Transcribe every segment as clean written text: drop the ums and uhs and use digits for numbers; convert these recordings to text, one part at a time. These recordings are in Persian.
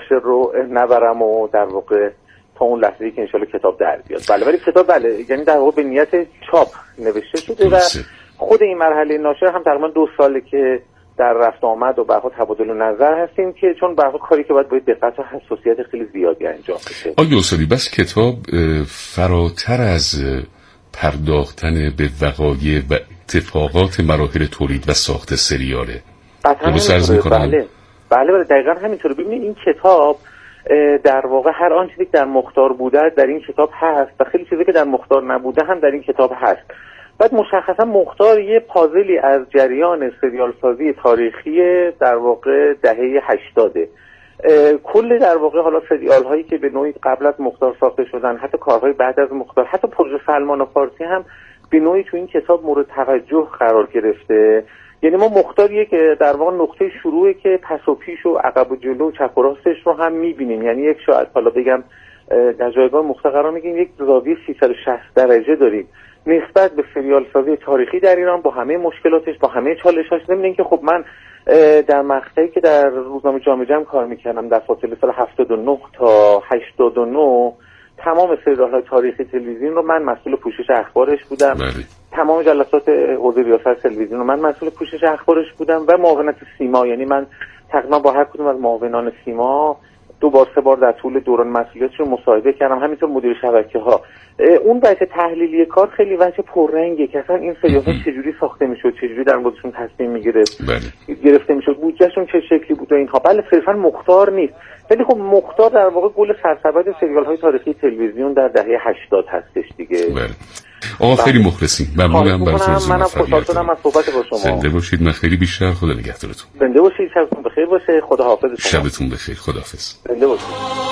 ناشر رو نبرم و در واقع تا اون لحظه‌ای که انشالله کتاب در بیاد. بله، ولی کتاب بله یعنی در واقع به نیت چاپ نوشته شده و خود این مرحله ناشر هم تقریبا 2 ساله که در رفت آمد و برخواد تبادل نظر هستیم که چون برخواد کاری که باید دقت و حساسیت خیلی زیادی انجام بشه. آقای استادی بس کتاب فراتر از پرداختن به وقایع و اتفاقات مراحل تولید و ساخت سریاله. بله دقیقاً همینطوره. ببینید این کتاب در واقع هر آن چیزی که در مختار بوده در این کتاب هست و خیلی چیزی که در مختار نبوده هم در این کتاب هست. بعد مشخصا مختار یه پازلی از جریان سریال سازی تاریخی در واقع دهه 80. کل در واقع حالا سریال هایی که به نوعی قبل از مختار ساخته شدن، حتی کارهای بعد از مختار، حتی پروژه سلمان فارسی هم به نوعی تو این کتاب مورد توجه قرار گرفته. یعنی ما مختار که در واقع نقطه شروعه که پس و پیش و عقب و جلو و چپ و راستش رو هم می‌بینیم. یعنی یک شاید حالا بگم در جایگاه مختار قرار می‌گیریم، یک زاویه 360 درجه داریم نسبت به سریال سازی تاریخی در ایران با همه مشکلاتش، با همه چالش‌هاش. ضمن که خب من در مقطعی که در روزنامه جامعه جمع کار می‌کردم در فاصله سال 79 تا 89 تمام سریال‌های تاریخی تلویزیون رو من مسئول پوشش اخبارش بودم. تمام جلسات حوزه ریاست تلویزیون رو من مسئول پوشش اخبارش بودم و معاونت سیما. یعنی من تقریبا با هر کدوم از معاونان سیما 2 بار 3 بار در طول دوران مسئولیتشون مصاحبه کردم. همینطور مدیر شبکه‌ها. اون وجه تحلیلی کار خیلی وجه پررنگه که اصلا این سریال‌ها چجوری ساخته میشد، چجوری در موردشون تصمیم گرفته میشد، بودجهشون چه شکلی بود و اینها. بله صرفا مختار نیست، ولی خب مختار در واقع گل سرسبد سریال‌های تاریخی تلویزیون در دهه 80 هستش دیگه. آقا خیلی مخلصیم. ممنونم براتون. منم خوشحال شدم از صحبت با شما. زنده باشید. من خیلی بیشتر. خدا نگهدارتون. زنده باشید. شبتون بخیر باشه. خدا حافظ شما. شبتون بخیر. خدا حافظ. زنده باشید.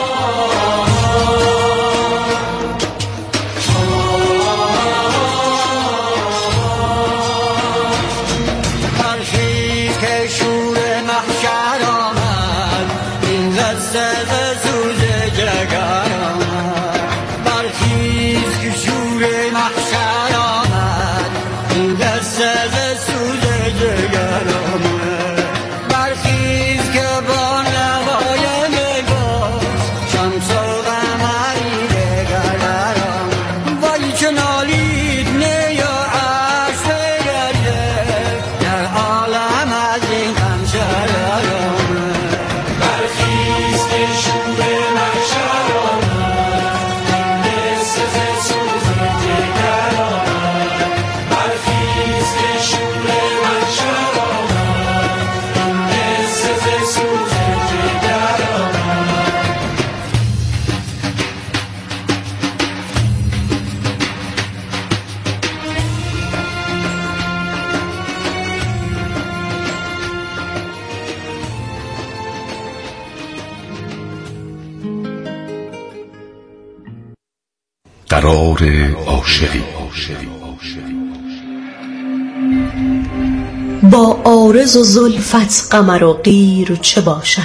قرار عاشقی. با عارض و زلفت قمر و قیر چه باشد،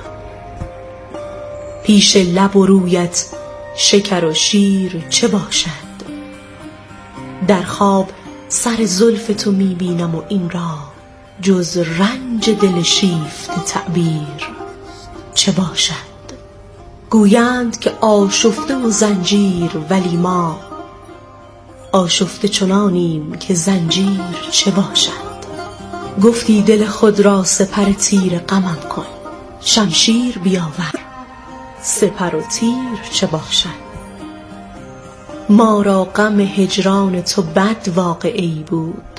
پیش لب و رویت شکر و شیر چه باشد. در خواب سر زلف تو میبینم و این را جز رنج دل شیفته تعبیر چه باشد. گویند که آشفته و زنجیر، ولی ما آشفته چنانیم که زنجیر چه باشد. گفتی دل خود را سپر تیر غمم کن، شمشیر بیاور سپر و تیر چه باشد. ما را غم هجران تو بد واقعی بود،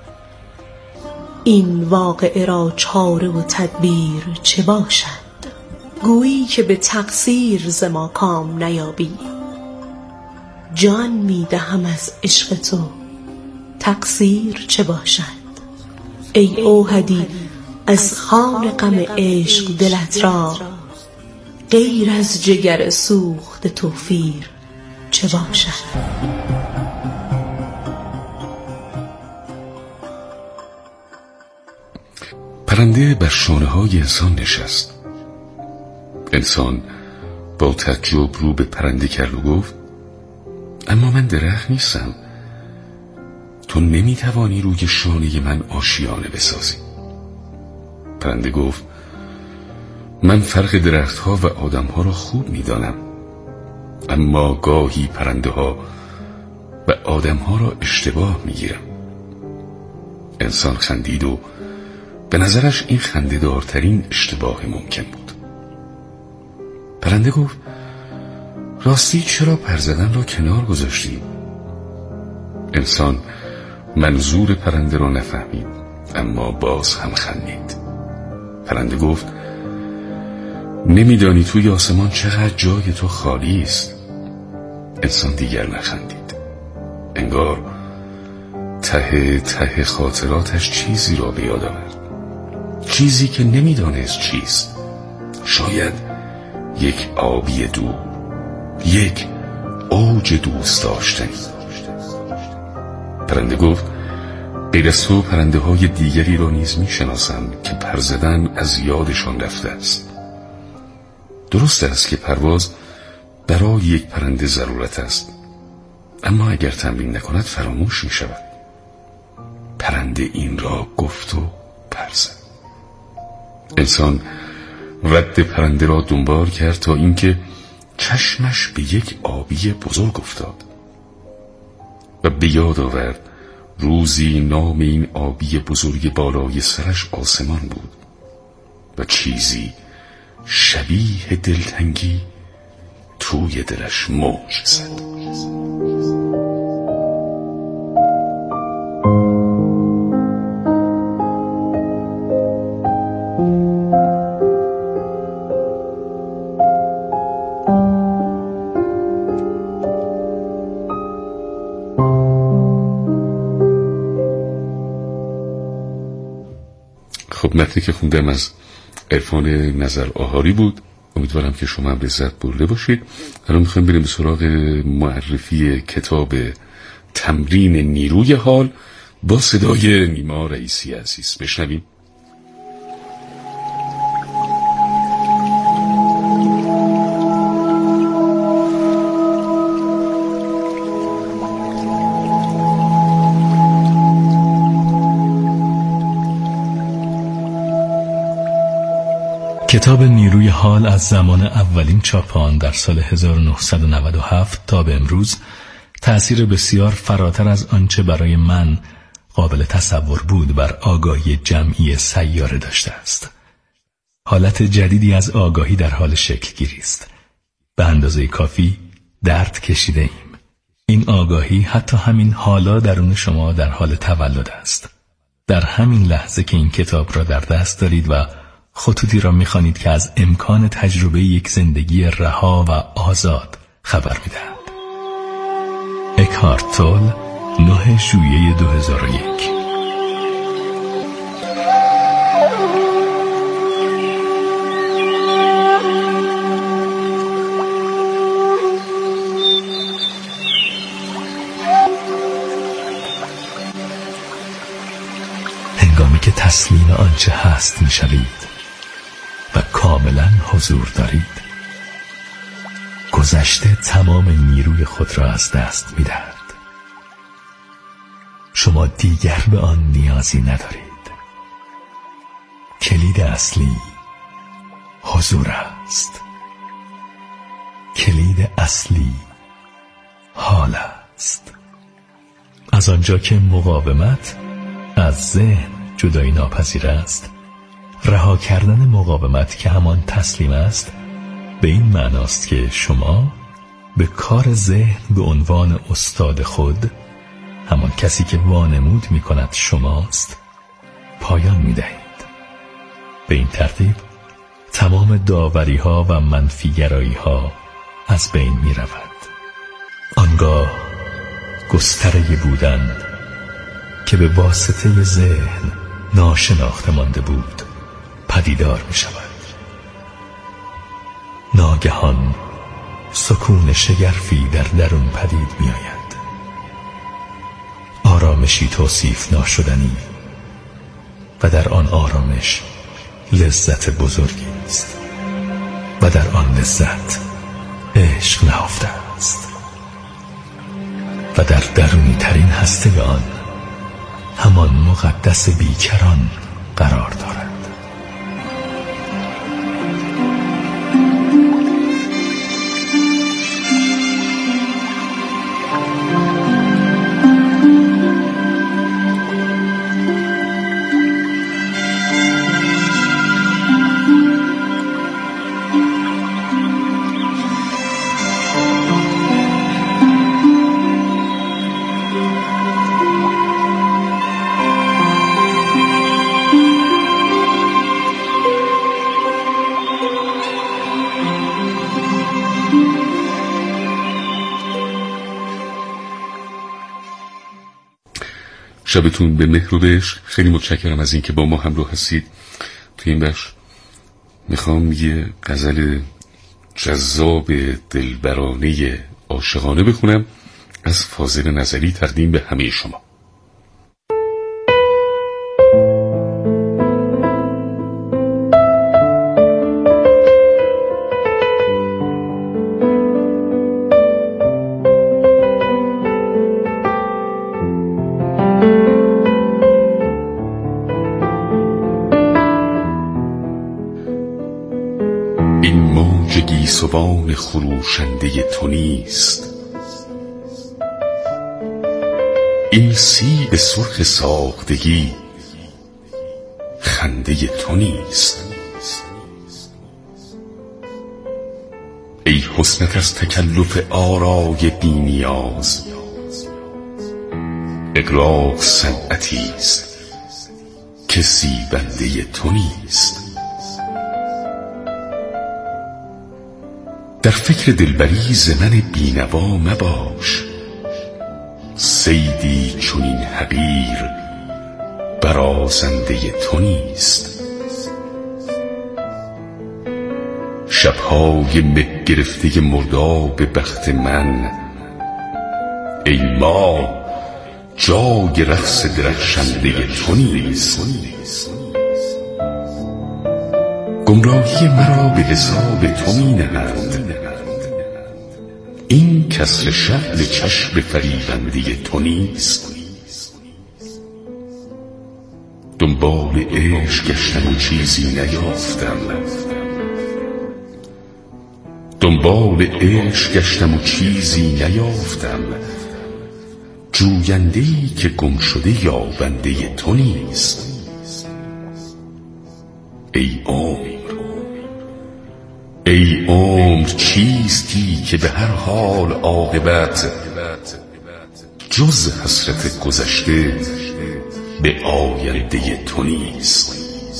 این واقعه را چاره و تدبیر چه باشد. گویی که به تقصیر ز ما کام نیابی، جان میدهم از عشق تو تقصیر چه باشد. ای اوحدی از خوان غم عشق دلت را، غیر از جگر سوخت توفیر چه باشد. پرنده بر شانه های انسان نشست. انسان با تعجب رو به پرنده کرد و گفت اما من درخت نیستم، تو نمیتوانی روی شانه من آشیانه بسازی. پرنده گفت من فرق درختها و آدمها را خوب می‌دانم، اما گاهی پرنده ها و آدمها را اشتباه می‌گیرم. انسان خندید و به نظرش این خنده‌دارترین اشتباه ممکن بود. پرنده گفت: راستی چرا پر زدن را کنار گذاشتی؟ انسان منظور پرنده را نفهمید، اما باز هم خندید. پرنده گفت: نمیدانی توی آسمان چقدر جای تو خالی است. انسان دیگر نخندید. انگار ته ته خاطراتش چیزی را به یاد آورد، چیزی که نمیدانست چیست. شاید یک آبی دور، یک اوج دوست داشتنی. پرنده گفت: غیر از تو پرنده های دیگری را نیز می شناسم که پر زدن از یادشان رفته است. درست است که پرواز برای یک پرنده ضرورت است، اما اگر تمرین نکند فراموش می شود. پرنده این را گفت و پر زد. انسان رد پرنده را دنبال کرد تا اینکه چشمش به یک آبی بزرگ افتاد و به یاد آورد روزی نام این آبی بزرگ بالای سرش آسمان بود و چیزی شبیه دلتنگی توی دلش موج زد. خب متنی که خوندم از عرفان نظر آهاری بود. امیدوارم که شما هم لذت برده باشید. الان میخوایم بریم به سراغ معرفی کتاب تمرین نیروی حال با صدای نیما رئیسی عزیز. بشنویم. کتاب نیروی حال از زمان اولین چاپ آن در سال 1997 تا به امروز تأثیر بسیار فراتر از آنچه برای من قابل تصور بود بر آگاهی جمعی سیاره داشته است. حالت جدیدی از آگاهی در حال شکل گیری است. به اندازه کافی درد کشیده ایم. این آگاهی حتی همین حالا درون شما در حال تولد است. در همین لحظه که این کتاب را در دست دارید و خطوطی را می‌خوانید که از امکان تجربه یک زندگی رها و آزاد خبر می‌دهند. اکهارت تول، 9 ژوئیه 2001. هنگامی که تسلیم آنچه هست می‌شوید و کاملا حضور دارید، گذشته تمام نیروی خود را از دست می‌دهد. شما دیگر به آن نیازی ندارید. کلید اصلی حضور است. کلید اصلی حال است. از آنجا که مقاومت از ذهن جدایی ناپذیر است، رها کردن مقاومت که همان تسلیم است به این معناست که شما به کار ذهن به عنوان استاد خود، همان کسی که وانمود می کند شماست، پایان می دهید. به این ترتیب تمام داوری ها و منفی گرایی ها از بین می رود. آنگاه گستره بودن که به واسطه ذهن ناشناخته مانده بود پدیدار می شود. ناگهان سکون شگرفی در درون پدید می آید. آرامشی توصیف ناشدنی و در آن آرامش لذت بزرگی است و در آن لذت عشق نهفته است و در درونی ترین هسته آن همان مقدس بیکران قرار دارد. شبتون به مهر و عشق. خیلی متشکرم از اینکه با ما همراه هستید. تو این بخش میخوام یه غزل جذاب دلبرانه عاشقانه بخونم از فاضل نظری تقدیم به همه شما. این موج گیسوان خروشنده تو نیست، این سیب سرخ ساختگی خنده تو نیست. ای حسنت از تکلف آرای بی نیاز، اغراق صنعتی است که زیبنده تو نیست. در فکر دلبری ز من بینوا مباش، صیدی چنین حقیر برازنده تو نیست. شبهای مه گرفته مرداب بخت من، ای ما جای رقص درخشنده تو نیست. گمراهی مرا به حساب تو می نهند، این کسر شعل چشم فریبنده تو نیست. دنبال عشق گشتم و چیزی نیافتم، دنبال عشق گشتم و چیزی نیافتم. جوینده‌ای که گم شده یابنده تو نیست. ای عمر، ای عمر چیستی که به هر حال عاقبت جز حسرت گذشته به آینده تو نیست.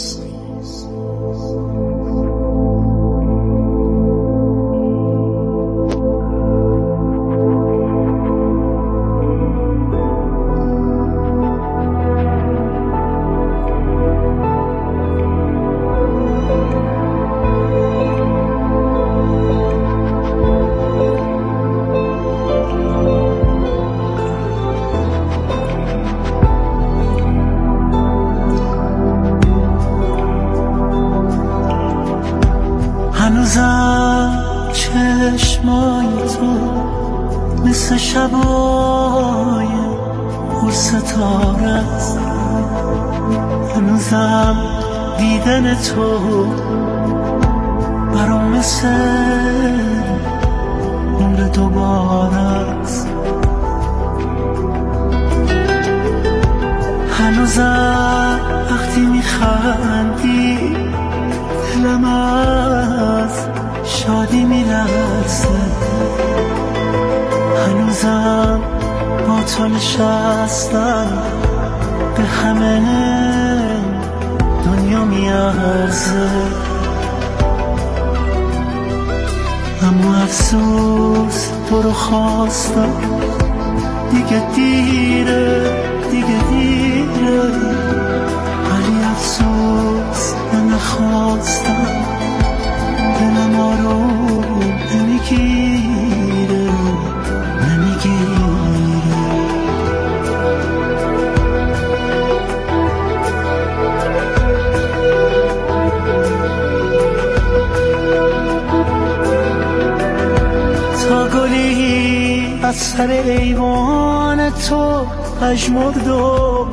هنوزم چشمای تو مثل شبای پرستارت، هنوزم دیدن تو برام مثل عمر دوبارت. هنوزم وقتی میخندی دلم از شادی میلرزه، هنوزم با تو نشستم به همه دنیا میارزه. اما افسوس تو رو خواستم، دیگه دیره، دیگه دیره. ولی افسوس من نخواستم، دلم آروم نمیگیره، نمیگیره. تا گلی از سر ایوان تو پژمرد و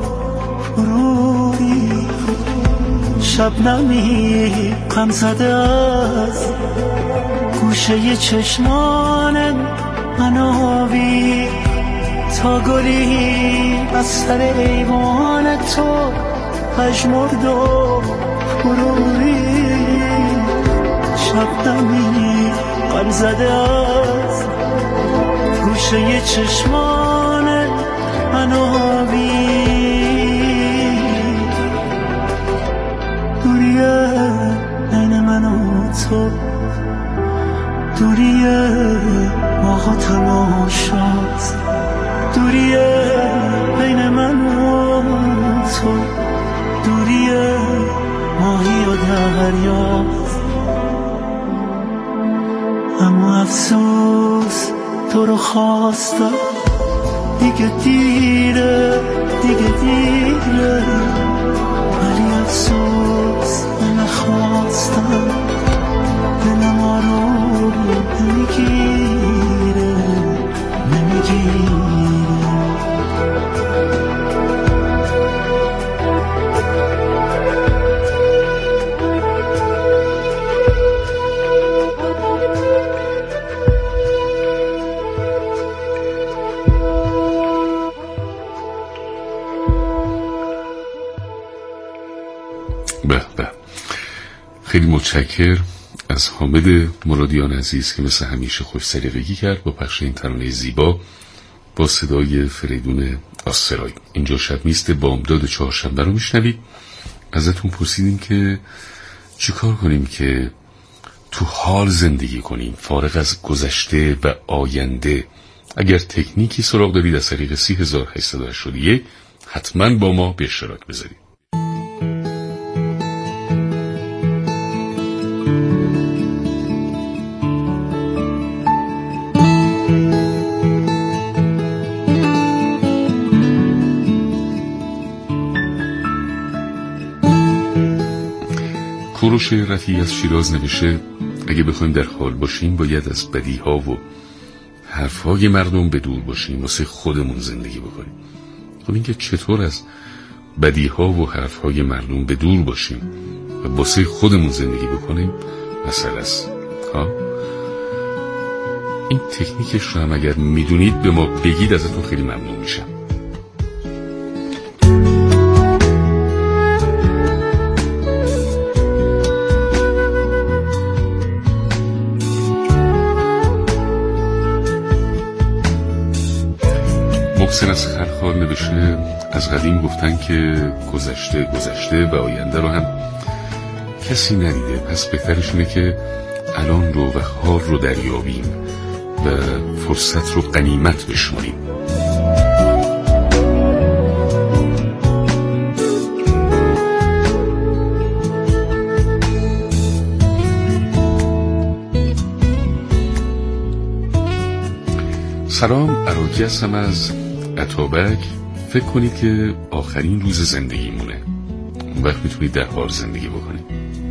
روی شبنمی غم زده از گوشه چشمان من آوی. تا گلی از سر ایوان تو پژمرد و روی شبنمی غم زده از گوشه چشمان من آوی. دوریه بین من و تو، دوریه باغ و تماشاست، دوریه بین من و دریاست، اما افسوس تو رو خواستم، دیگه دیره ولی افسوس نخواستم، دلم آروم نمیگیره خیلی متشکر از حامد مرادیان عزیز که مثل همیشه خوش سلیقگی کرد با پخش این ترانه زیبا با صدای فریدون آسرایی. اینجا شب میست بامداد چهارشنبه رو میشنوید. ازتون پرسیدیم که چیکار کنیم که تو حال زندگی کنیم فارغ از گذشته و آینده. اگر تکنیکی سراغ دارید از طریق 3881 حتما با ما به اشتراک بذارید. کوروش رفیعی از شیراز نوشته اگه بخوایم در حال باشیم باید از بدیها و حرفهای مردم به دور باشیم واسه خودمون زندگی بکنیم. خب این که چطور از بدیها و حرفهای مردم به دور باشیم و واسه خودمون زندگی بکنیم مسئله است. این تکنیکش رو هم اگر میدونید به ما بگید ازتون خیلی ممنون میشم. محسن از خرخال نوشته از قدیم گفتن که گذشته و آینده رو هم کسی ندیده، پس بهترش اینه که الان رو و حال رو دریابیم و فرصت رو غنیمت بشماریم. سلام، عراقی هستم از اتابک. فکر کنید که آخرین روز زندگیمونه، اون وقت میتونید در حال زندگی بکنید.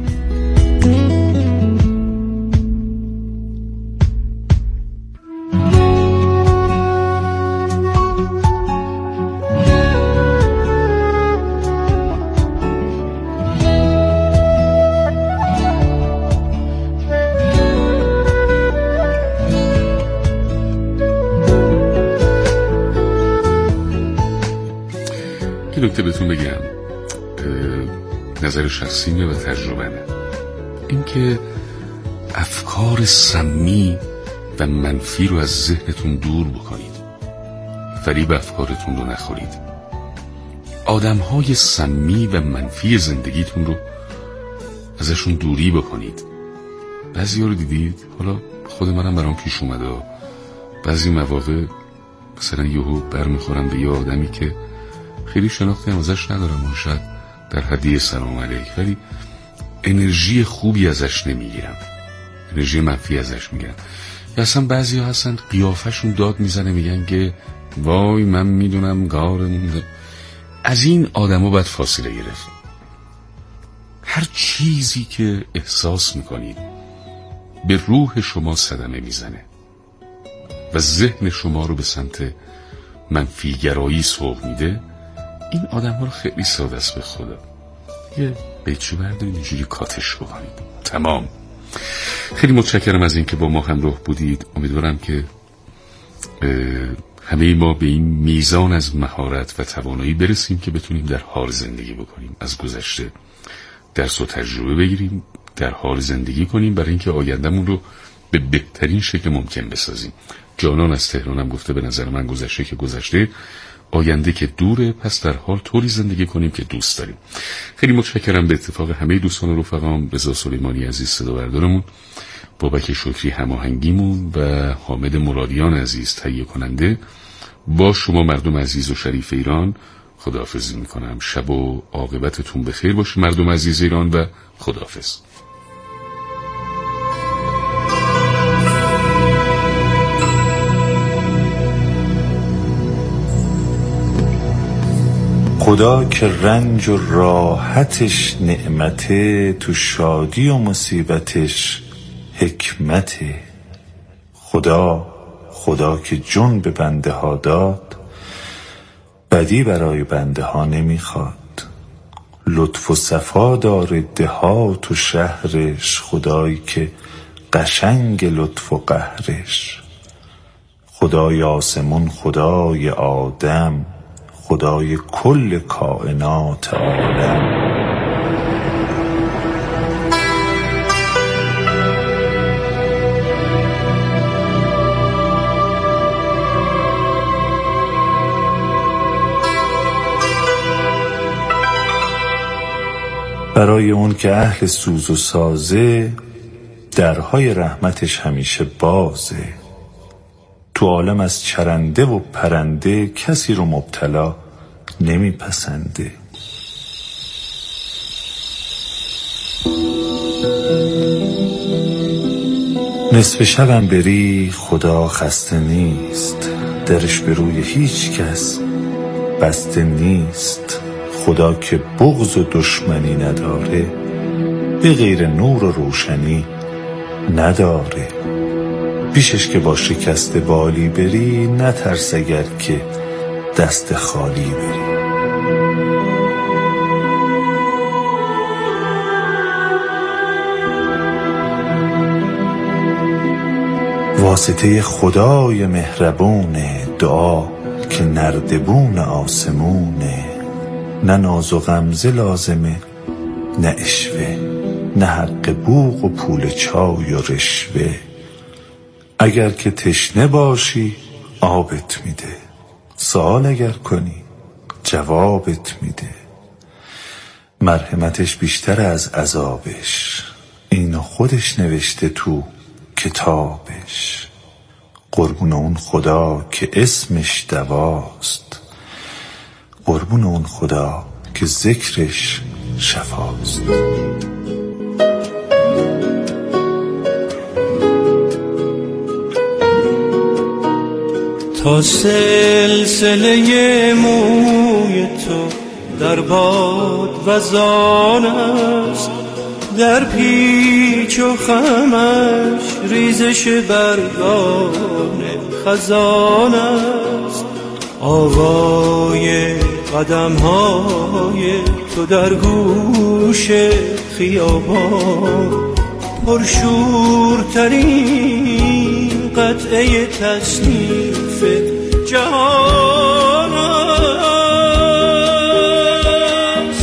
نکته بهتون بگم، نظر شخصیمه و تجربه‌مه، این که افکار سمی و منفی رو از ذهنتون دور بکنید، فریب افکارتون رو نخورید. آدم‌های سمی و منفی زندگیتون رو ازشون دوری بکنید. بعضی ها رو دیدید، حالا خود منم برام پیش اومده، بعضی مواقع مثلا یهو برمیخورم به یه آدمی که خیلی شناختی هم ازش ندارم و شاید در حدی سلام علیک، ولی انرژی خوبی ازش نمیگیرم، انرژی منفی ازش میگیرم. یا اصلا بعضی ها هستن قیافشون داد میزنه، میگن که وای من میدونم گارمون. از این آدم ها باید فاصله گرفت. هر چیزی که احساس میکنید به روح شما صدمه میزنه و ذهن شما رو به سمت منفیگرایی سوق میده، این آدم ها رو خیلی ساده است به خدا یه بیچی بردارید اینجوری کاتش بکنید، تمام. خیلی متشکرم از این که با ما همراه بودید. امیدوارم که همه ما به این میزان از مهارت و توانایی برسیم که بتونیم در حال زندگی بکنیم، از گذشته درس و تجربه بگیریم، در حال زندگی کنیم برای اینکه آیندهمون رو به بهترین شکل ممکن بسازیم. جانان از تهرانم گفته به نظر من گذشته که گذشته، آینده که دوره، پس در حال طوری زندگی کنیم که دوست داریم. خیلی متشکرم به اتفاق همه دوستان و رفقام، رضا سلیمانی عزیز صدا بردارمون، بابک شکری هماهنگیمون و حامد مرادیان عزیز تهیه کننده. با شما مردم عزیز و شریف ایران خداحافظی میکنم. شب و عاقبتتون بخیر باشه مردم عزیز ایران و خداحافظ. خدا که رنج و راحتش نعمته، تو شادی و مصیبتش حکمته. خدا که جون به بنده ها داد، بدی برای بنده ها نمیخواد. لطف و صفا داره دهات و شهرش، خدایی که قشنگ لطف و قهرش. خدای آسمون، خدای آدم، خدای کل کائنات عالم. برای اون که اهل سوز و سازه، درهای رحمتش همیشه بازه. تو عالم از چرنده و پرنده، کسی رو مبتلا نمیپسنده. نصف شبم بری خدا خسته نیست، درش به روی هیچ کس بسته نیست. خدا که بغض و دشمنی نداره، به غیر نور و روشنی نداره. پیشش که با شکست بالی بری، نترس اگر که دست خالی بری. واسطه خدای مهربونه، دعا که نردبون آسمونه. نه ناز و غمزه لازمه، نه اشوه، نه حق بوق و پول چای و رشوه. اگر که تشنه باشی آبت میده، سوال اگر کنی جوابت میده. مرحمتش بیشتر از عذابش، اینو خودش نوشته تو کتابش. قربون اون خدا که اسمش دواست، قربون اون خدا که ذکرش شفاست. تا سلسله موی تو در باد وزان است، در پیچ و خمش ریزش برگان خزان است. آوای قدم‌های تو در گوش خیابان، پرشورترین قطعه تصنیف جهان است.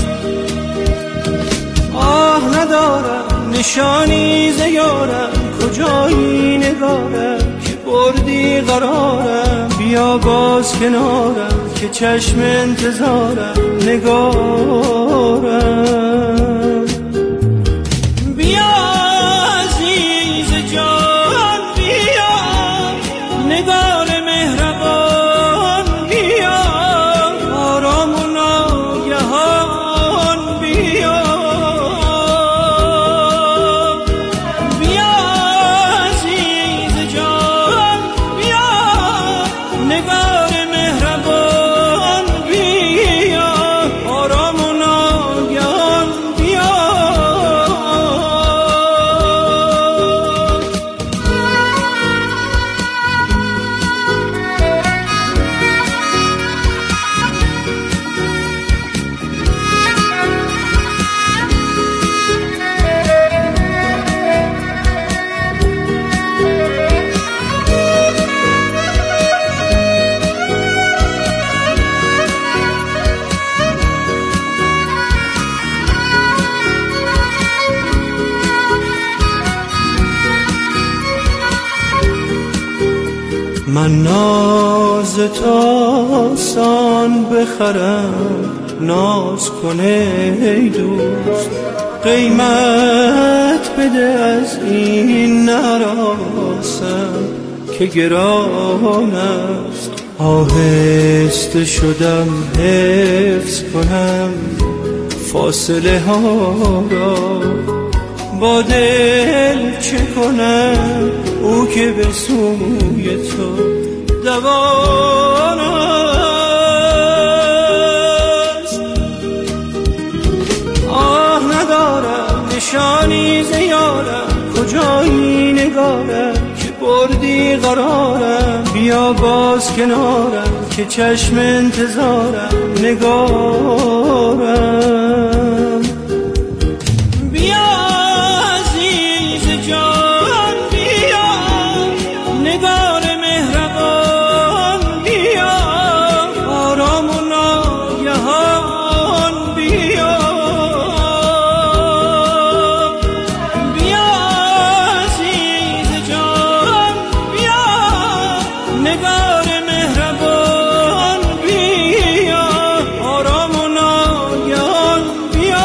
آه ندارم نشانی ز یارم، کجایی نگارم که بردی قرارم. بیا باز کنارم که چشم انتظارم نگارم. بیا عزیز جان بیا، نگار مهربان بیا. آرام و ناگهان بیا. بیا عزیز جان بیا، نگار مهربان بیا. آرام و ناگهان بیا. من ناز تو آسان بخرم، ناز کن ای دوست. قیمت بده از این نراسم که گران است. آهسته شدم حفظ کنم فاصله ها را، با دل چه کنم او که به سوی تو دوان است. بردی قرارم، بیا باز کنارم که چشم انتظارم نگارم. بیا عزیز جان بیا، نگار مهربان بیا، آرام و ناگهان بیا. بیا عزیز جان بیا، نگار مهربان بیا، آرام و ناگهان بیا.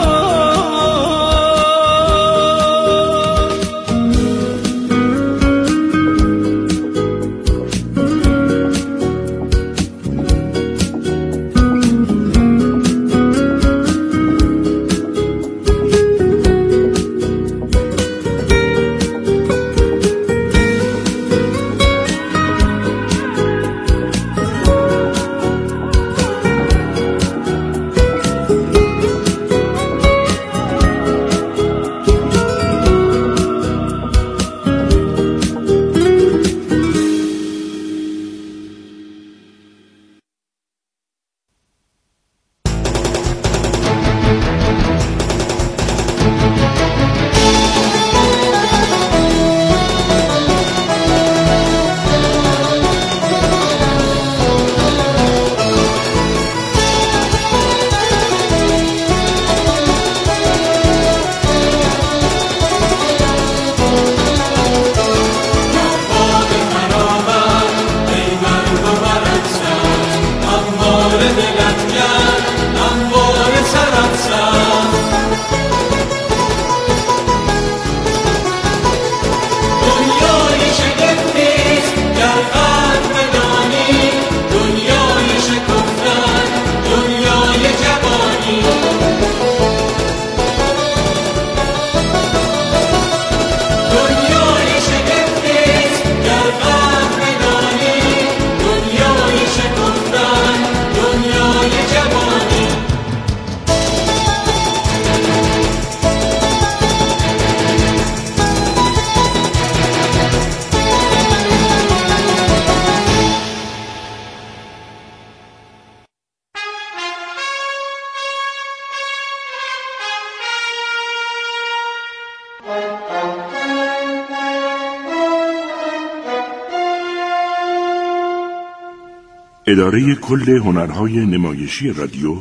اداره کل هنرهای نمایشی رادیو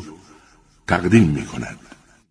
تقدیم می‌کند.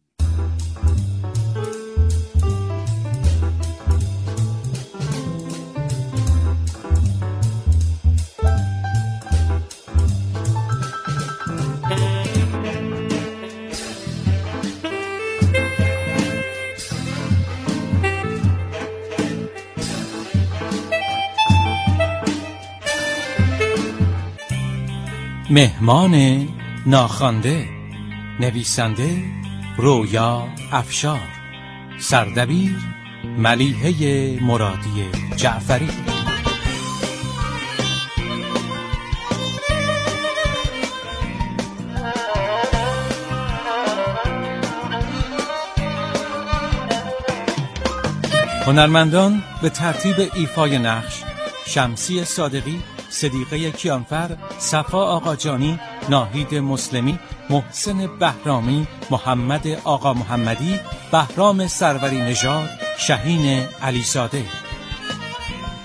مهمان ناخوانده، نویسنده رویا افشار، سردبیر ملیحه مرادی جعفری. هنرمندان به ترتیب ایفای نقش: شمسی صادقی، صدیقه کیانفر، صفا آقاجانی، ناهید مسلمی، محسن بهرامی، محمد آقا محمدی، بهرام سروری نژاد، شهین علیزاده.